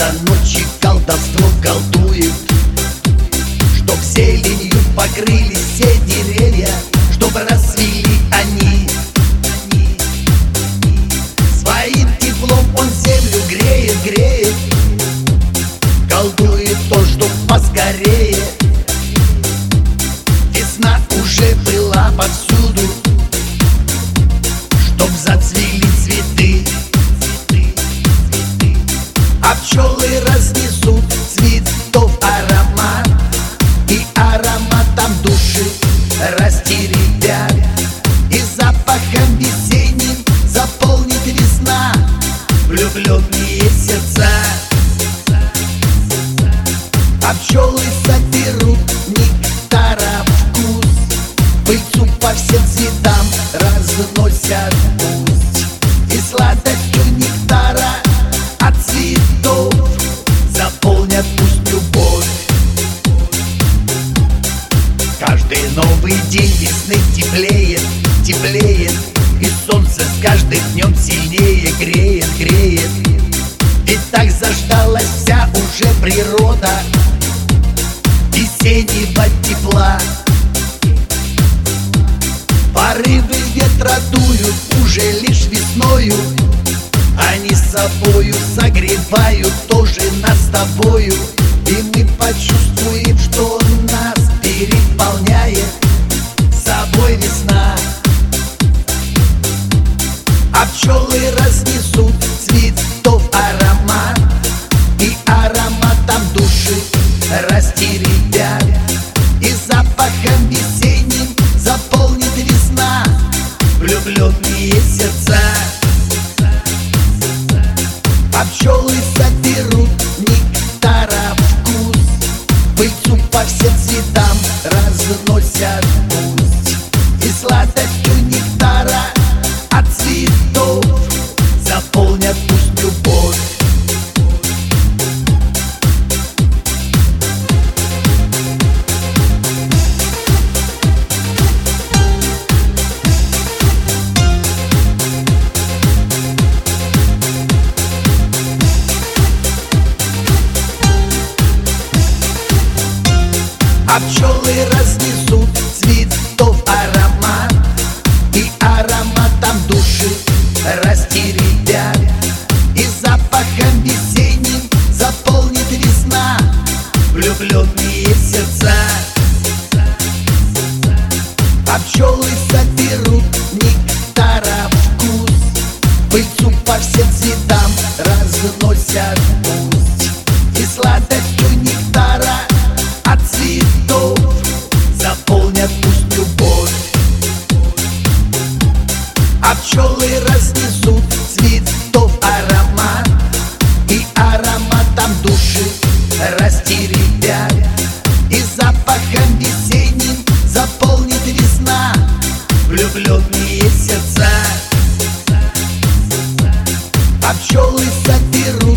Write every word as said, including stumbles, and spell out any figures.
до ночи колдовство колдует, чтоб зеленью покрылись все деревья, чтоб расцвели они. Своим теплом он землю греет, греет, колдует то, чтоб поскорее. Весна уже была повсюду, чтоб зацвели цветы, а пчелы разнесут цветов аромат, и ароматом души растеребят, и запахом весенним заполнит весна влюбленные сердца. А пчелы соберут нектара вкус, пыльцу по всем цветам разносят пусть, и сладостью нектара от цветов заполнят пусть любовь. Каждый новый день весны теплеет, теплеет, и солнце с каждым днем сильнее греет, греет. И так заждалась вся уже природа весеннего тепла. Порывы ветра дуют уже лишь весною, они с собою согревают тоже нас с тобою, и мы почувствуем, что нас переполняет собой весна. А пчелы разнесут цветов аромат, и ароматом души растеребят, и запахом весенним заполнит весна влюбленные сердца. А пчелы соберут нектара вкус, пыльцу по всем цветам разносят пусть, и сладостью нектара от цветов заполнят пусть любовь. А пчелы разнесут цветов аромат, и ароматом души растеребят, и запахом весенним заполнит весна влюбленные сердца. А пчелы соберут нектара вкус, пыльцу по всем цветам разносят пусть, и сладостью нектара от цветов заполнят пусть любовь. А пчелы разнесут цветов аромат, и ароматом души растеребят, и запахом весенним заполнит весна влюбленные сердца. А пчелы соберут